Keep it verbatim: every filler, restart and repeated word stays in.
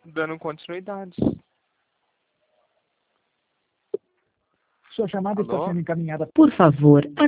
Dando continuidade. Sua chamada está Alô? sendo encaminhada. Por favor,